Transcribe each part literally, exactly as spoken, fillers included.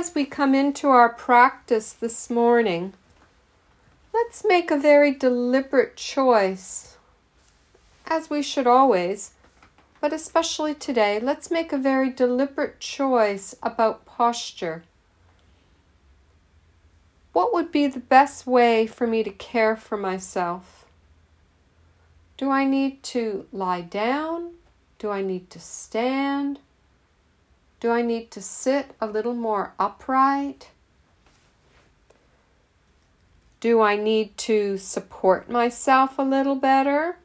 as we come into our practice this morning, let's make a very deliberate choice, as we should always, but especially today, let's make a very deliberate choice about posture. What would be the best way for me to care for myself? Do I need to lie down? Do I need to stand? Do I need to sit a little more upright? Do I need to support myself a little better?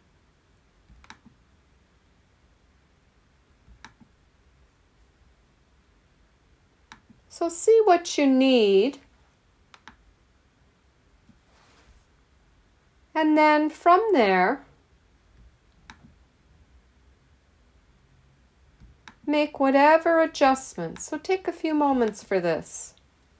So see what you need. And then from there, make whatever adjustments. So take a few moments for this.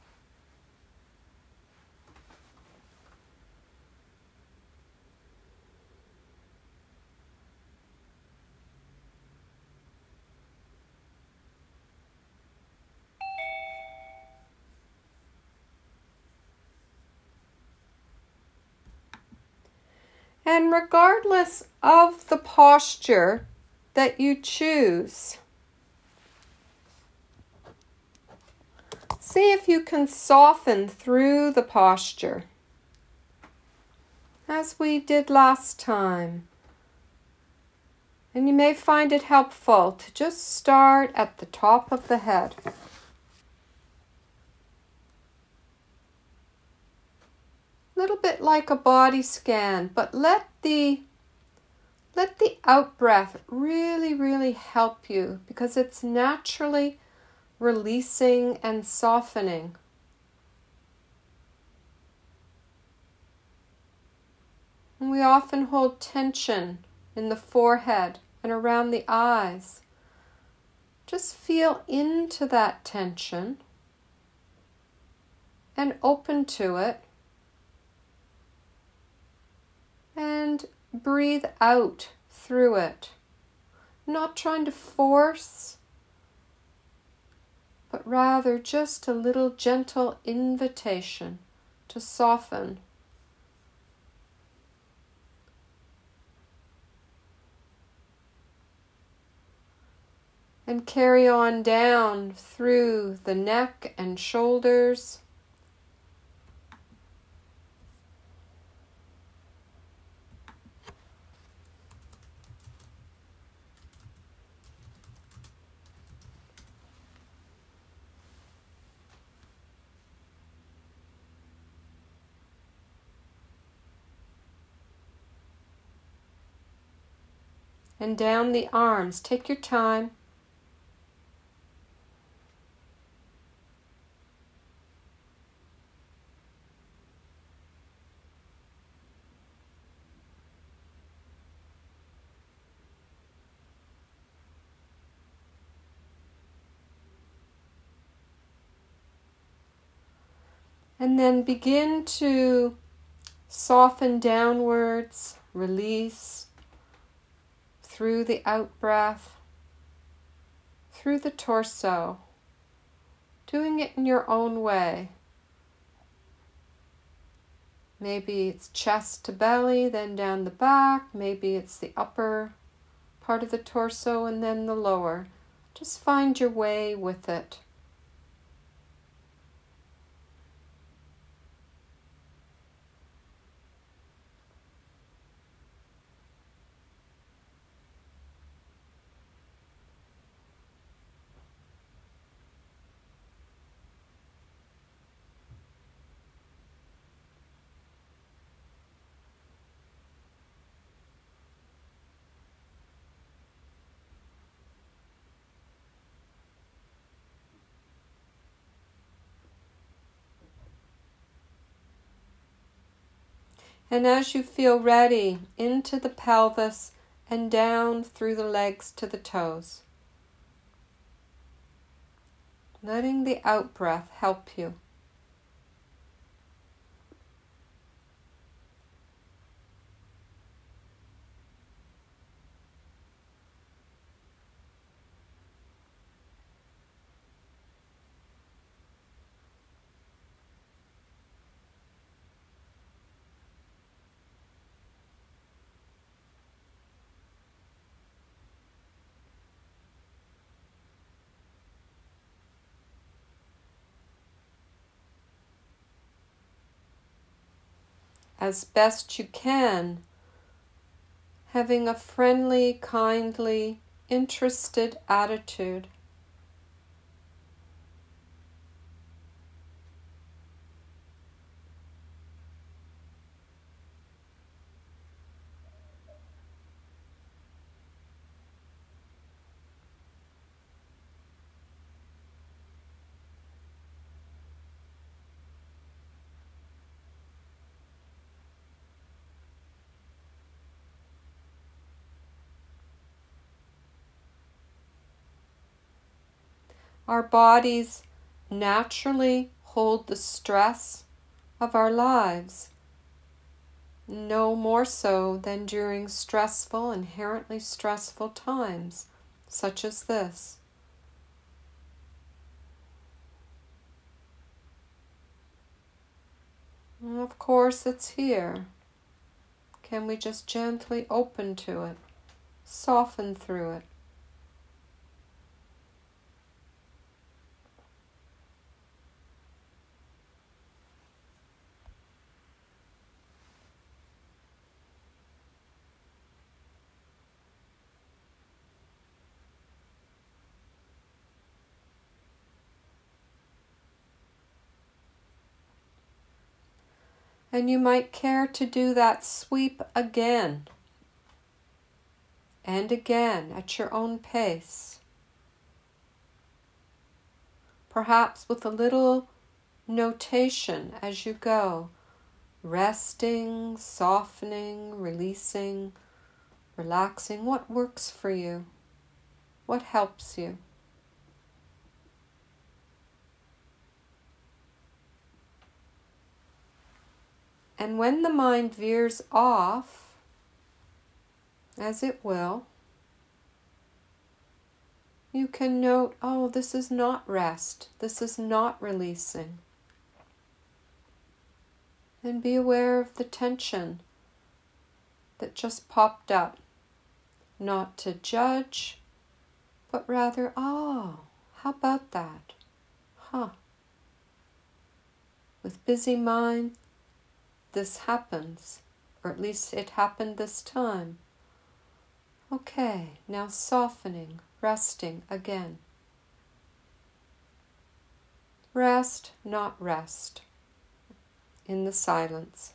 And regardless of the posture that you choose, see if you can soften through the posture, as we did last time. And you may find it helpful to just start at the top of the head. A little bit like a body scan, but let the let the out breath really, really help you, because it's naturally releasing and softening. And we often hold tension in the forehead and around the eyes. Just feel into that tension and open to it. And breathe out through it. Not trying to force, but rather just a little gentle invitation to soften. And carry on down through the neck and shoulders. And down the arms. Take your time. And then begin to soften downwards, release through the out breath, through the torso, doing it in your own way. Maybe it's chest to belly, then down the back. Maybe it's the upper part of the torso and then the lower. Just find your way with it. And as you feel ready, into the pelvis and down through the legs to the toes. Letting the out breath help you. as best you can, having a friendly, kindly, interested attitude. Our bodies naturally hold the stress of our lives, no more so than during stressful, inherently stressful times, such as this. And of course, it's here. Can we just gently open to it, soften through it? And you might care to do that sweep again and again at your own pace. Perhaps with a little notation as you go, resting, softening, releasing, relaxing. What works for you? What helps you? And when the mind veers off, as it will, you can note, oh, this is not rest, this is not releasing. And be aware of the tension that just popped up. Not to judge, but rather, oh, how about that? Huh. With busy mind, this happens, or at least it happened this time. Okay, now softening, resting again. Rest, not rest, in the silence.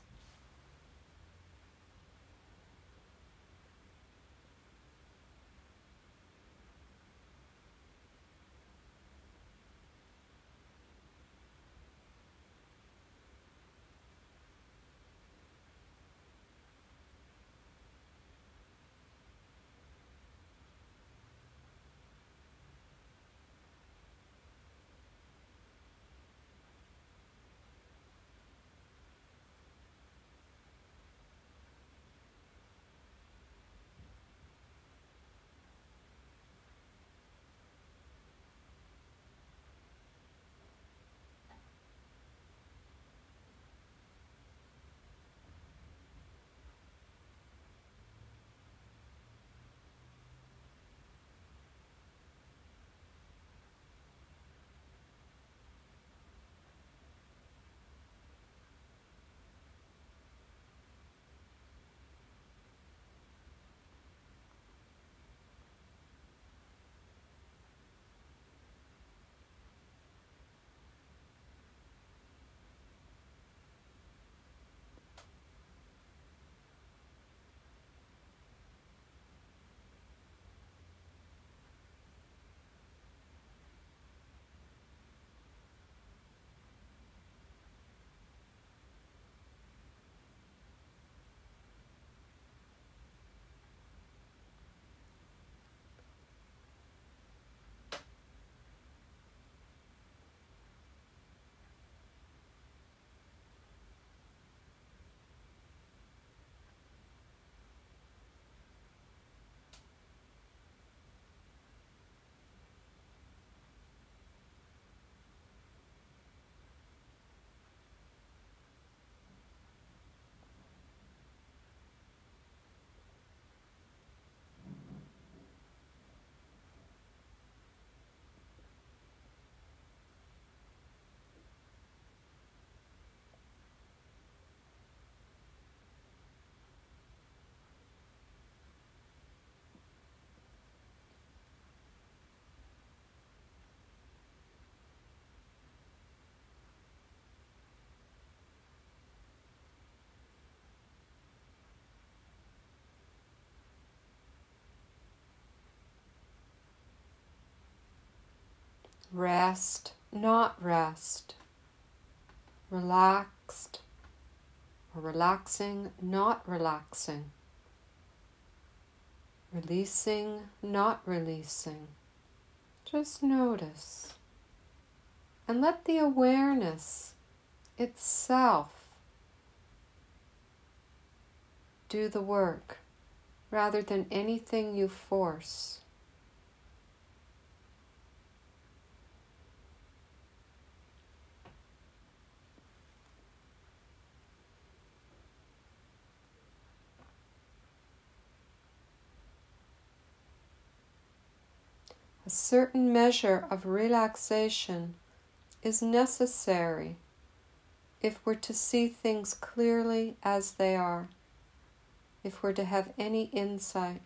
rest, not rest, relaxed, or relaxing, not relaxing, releasing, not releasing. Just notice and let the awareness itself do the work rather than anything you force. A certain measure of relaxation is necessary if we're to see things clearly as they are, if we're to have any insight.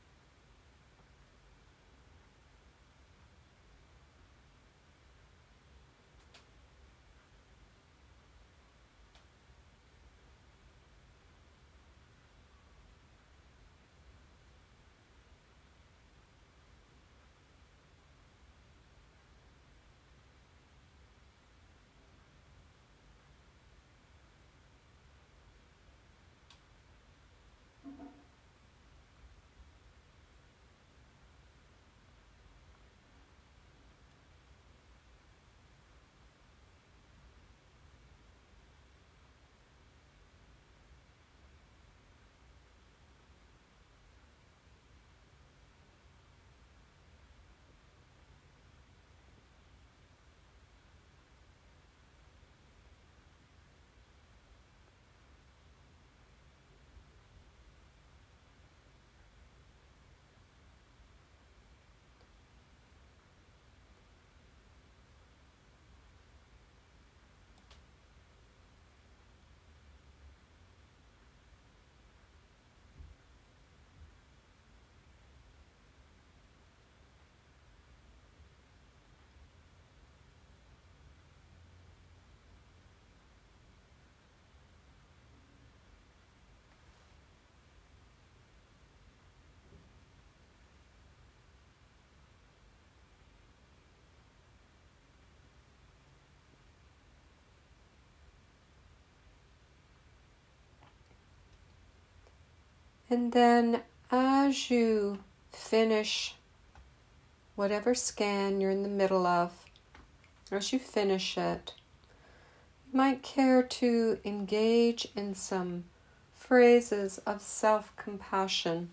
And then as you finish whatever scan you're in the middle of, as you finish it, you might care to engage in some phrases of self-compassion.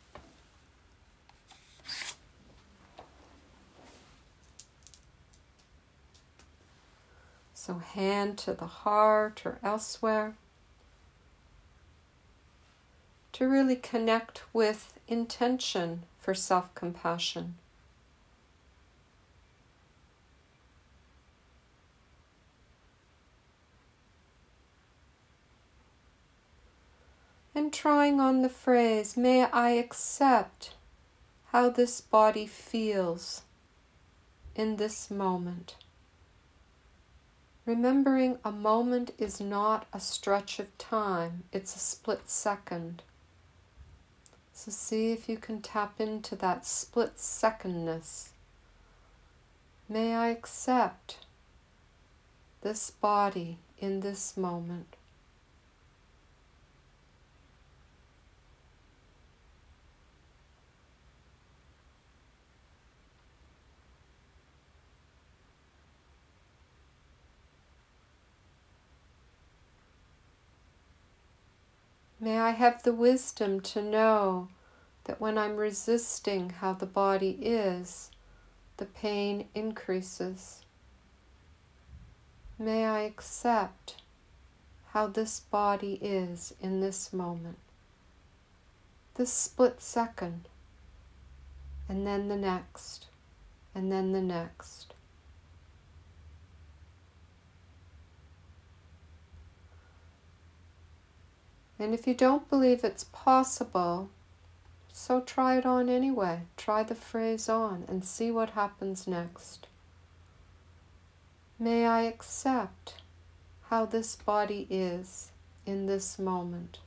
So hand to the heart or elsewhere, to really connect with intention for self-compassion. And trying on the phrase, may I accept how this body feels in this moment. Remembering a moment is not a stretch of time, it's a split second. So see if you can tap into that split secondness. May I accept this body in this moment. May I have the wisdom to know that when I'm resisting how the body is, the pain increases. May I accept how this body is in this moment, this split second, and then the next, and then the next. And if you don't believe it's possible, so try it on anyway. Try the phrase on and see what happens next. May I accept how this body is in this moment.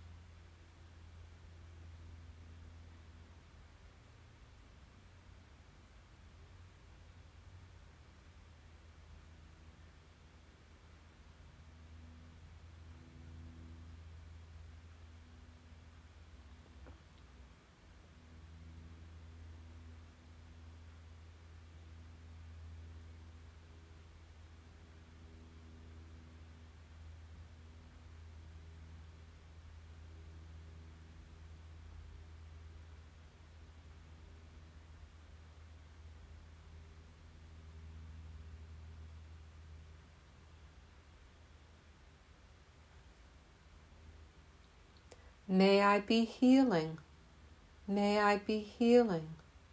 May I be healing. May I be healing.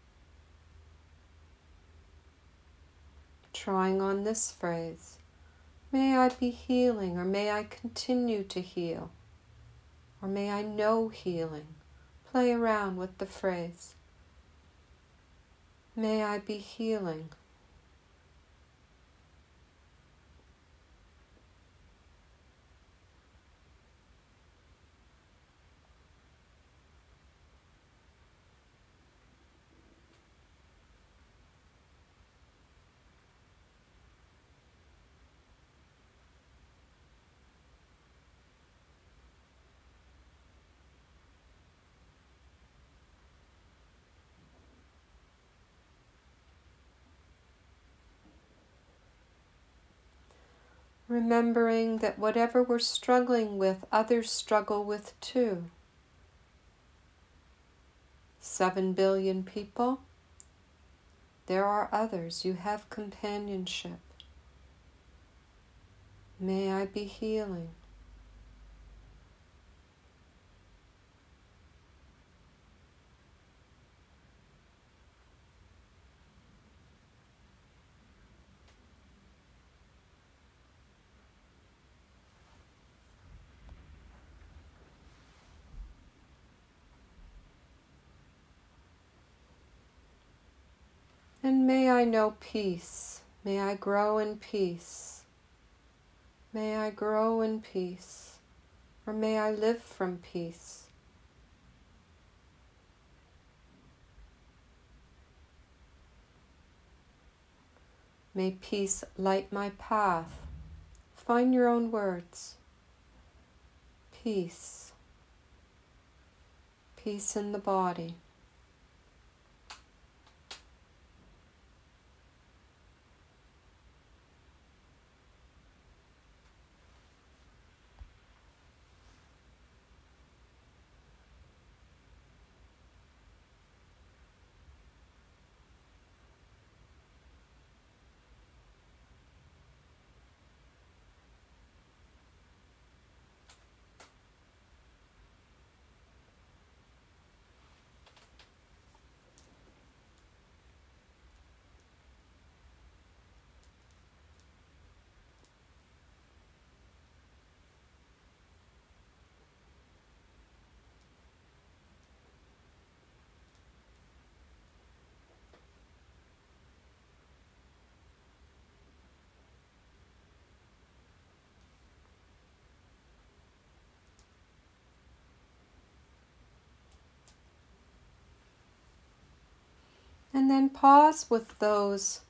Trying on this phrase. May I be healing, or may I continue to heal, or may I know healing. Play around with the phrase. May I be healing. Remembering that whatever we're struggling with, others struggle with too. Seven billion people. There are others. You have companionship. May I be healing. And may I know peace. May I grow in peace. May I grow in peace. Or may I live from peace. May peace light my path. Find your own words. Peace. Peace in the body. And then pause with those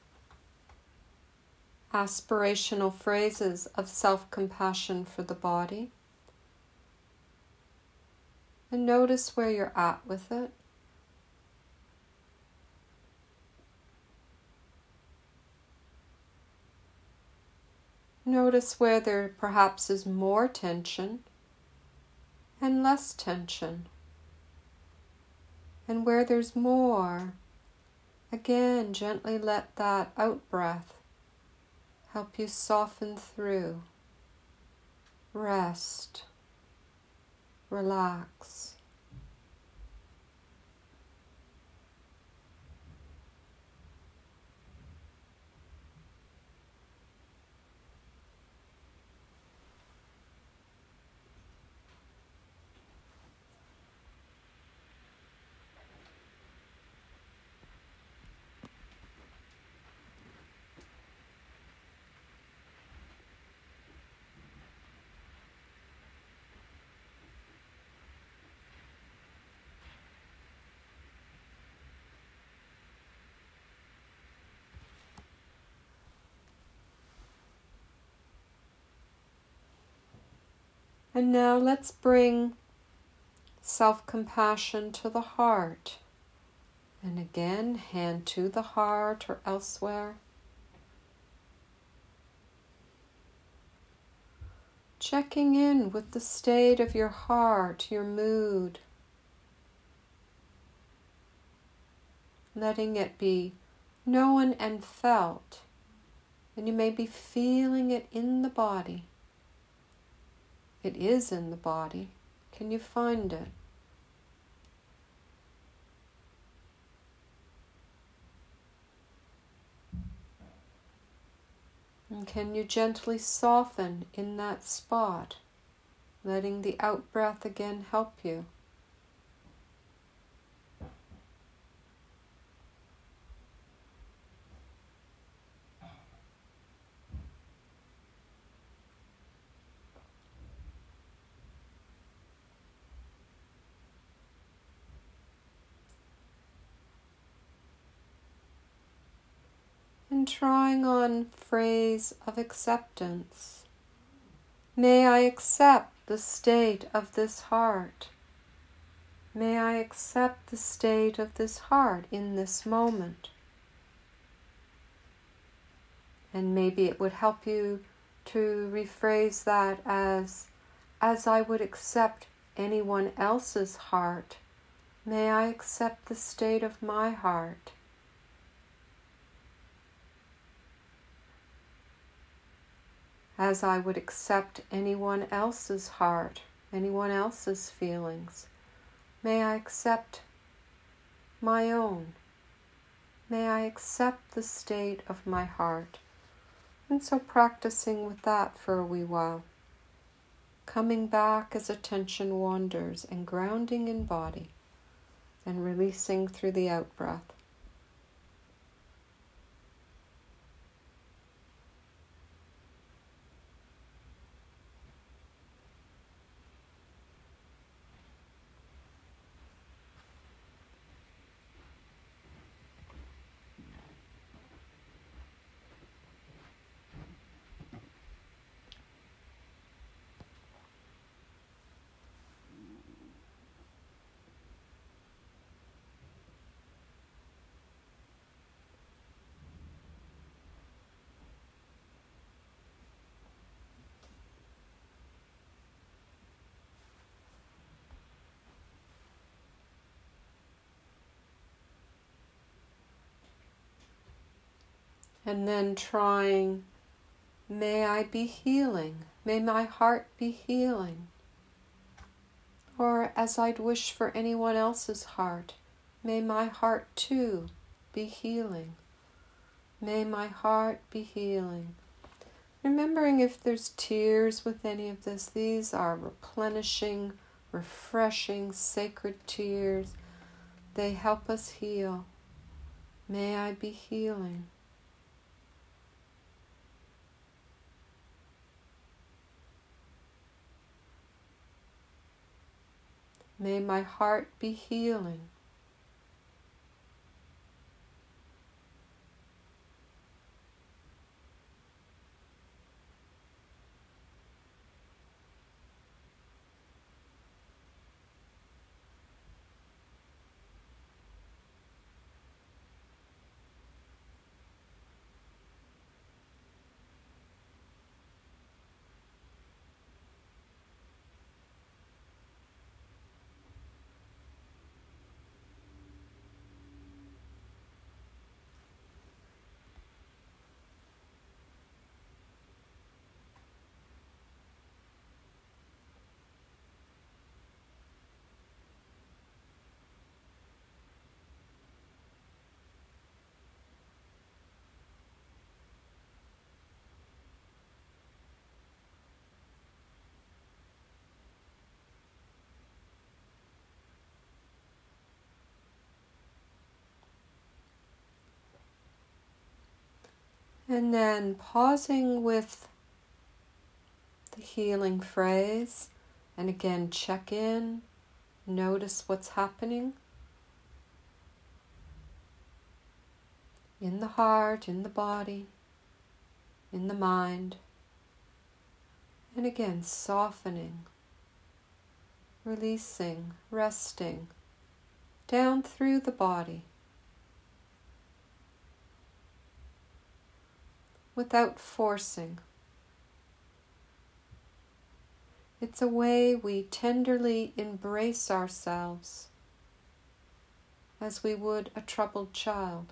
aspirational phrases of self-compassion for the body. And notice where you're at with it. Notice where there perhaps is more tension and less tension. And where there's more, again, gently let that out-breath help you soften through. Rest. Relax. And now let's bring self-compassion to the heart. And again, hand to the heart or elsewhere. Checking in with the state of your heart, your mood. Letting it be known and felt. And you may be feeling it in the body. It is in the body. Can you find it? And can you gently soften in that spot, letting the out-breath again help you? And trying on phrase of acceptance. May I accept the state of this heart. May I accept the state of this heart in this moment. And maybe it would help you to rephrase that as, as I would accept anyone else's heart, may I accept the state of my heart. As I would accept anyone else's heart, anyone else's feelings, may I accept my own. May I accept the state of my heart. And so practicing with that for a wee while. Coming back as attention wanders and grounding in body and releasing through the out-breath. And then trying, may I be healing, may my heart be healing. Or as I'd wish for anyone else's heart, may my heart too be healing. May my heart be healing. Remembering if there's tears with any of this, these are replenishing, refreshing, sacred tears. They help us heal. May I be healing. May my heart be healing. And then pausing with the healing phrase, and again check in, notice what's happening in the heart, in the body, in the mind, and again softening, releasing, resting down through the body. Without forcing. It's a way we tenderly embrace ourselves as we would a troubled child.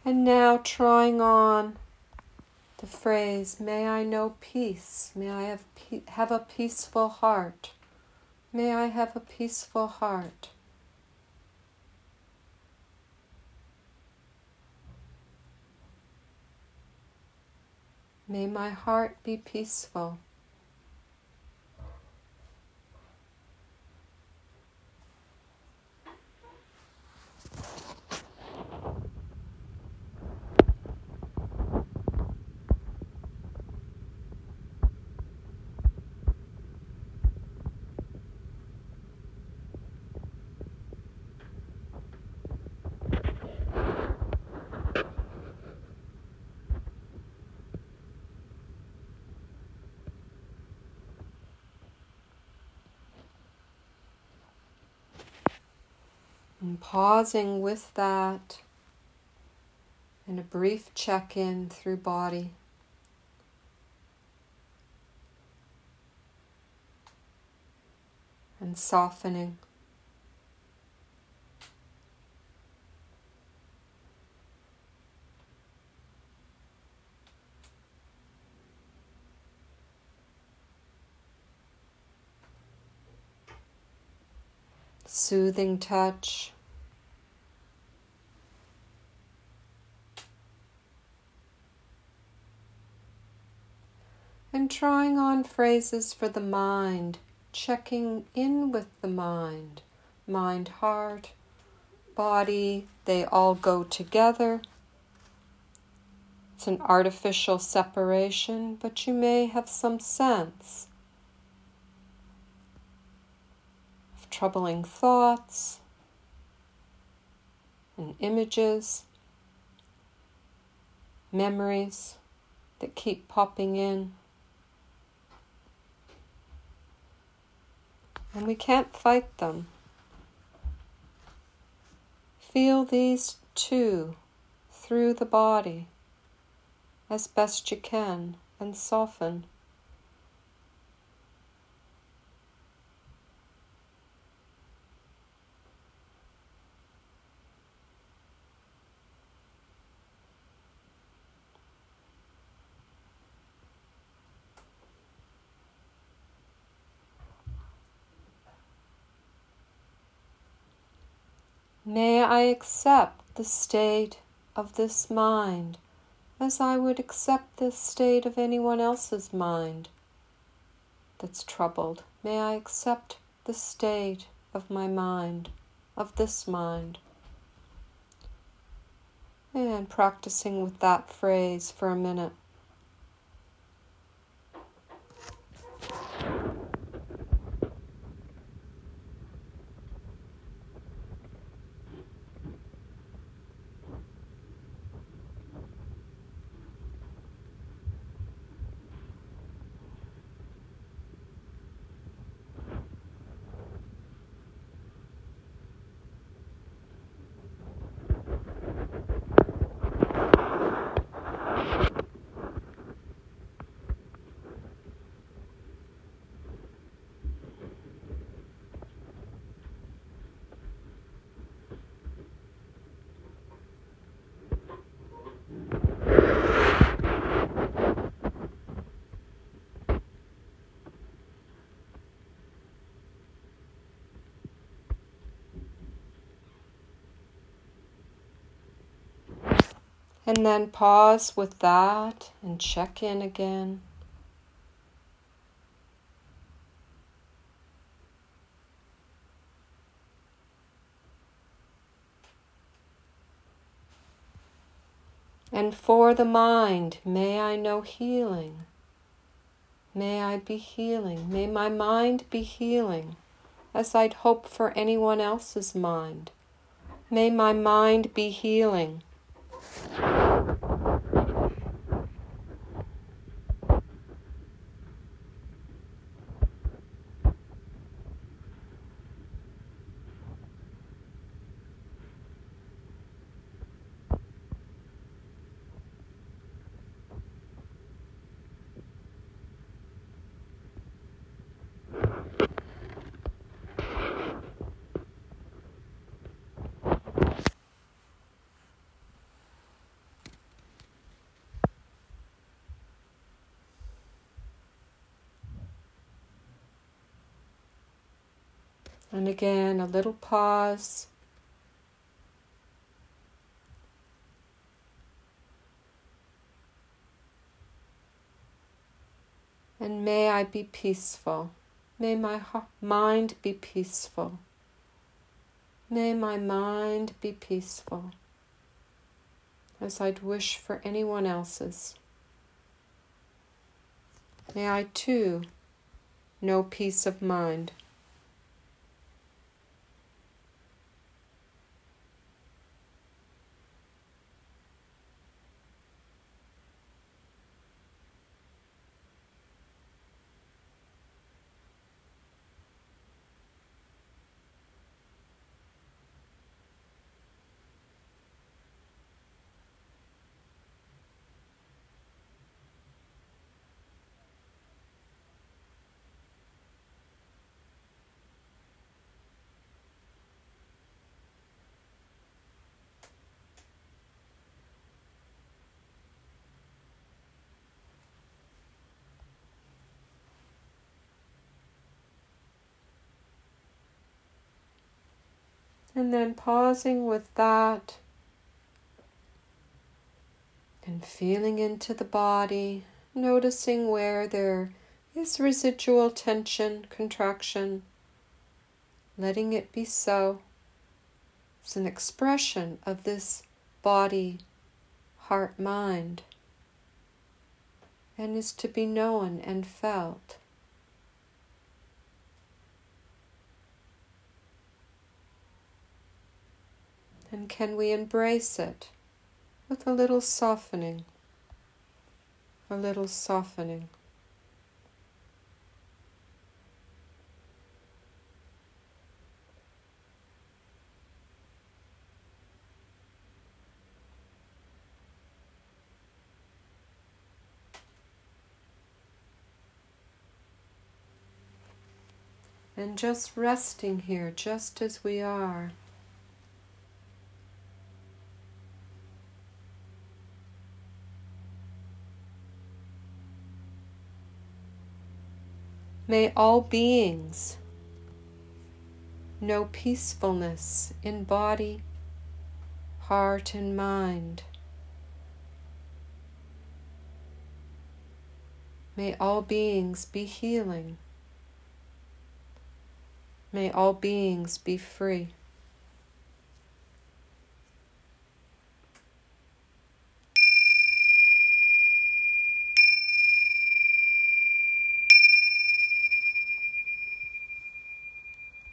And now trying on the phrase, may I know peace, may I have, pe- have a peaceful heart, may I have a peaceful heart. May my heart be peaceful. And pausing with that and a brief check-in through body. And softening. Soothing touch. And trying on phrases for the mind, checking in with the mind. Mind, heart, body, they all go together. It's an artificial separation, but you may have some sense of troubling thoughts and images, memories that keep popping in. And we can't fight them. Feel these too through the body as best you can and soften. May I accept the state of this mind as I would accept the state of anyone else's mind that's troubled. May I accept the state of my mind, of this mind. And practicing with that phrase for a minute. And then pause with that and check in again. And for the mind, may I know healing. May I be healing. May my mind be healing as I'd hope for anyone else's mind. May my mind be healing. And again, a little pause. And may I be peaceful. May my mind be peaceful. May my mind be peaceful, as I'd wish for anyone else's. May I too know peace of mind. And then pausing with that and feeling into the body, noticing where there is residual tension, contraction, letting it be so. It's an expression of this body, heart, mind, and is to be known and felt. And can we embrace it with a little softening, a little softening. And just resting here, just as we are. May all beings know peacefulness in body, heart, and mind. May all beings be healing. May all beings be free.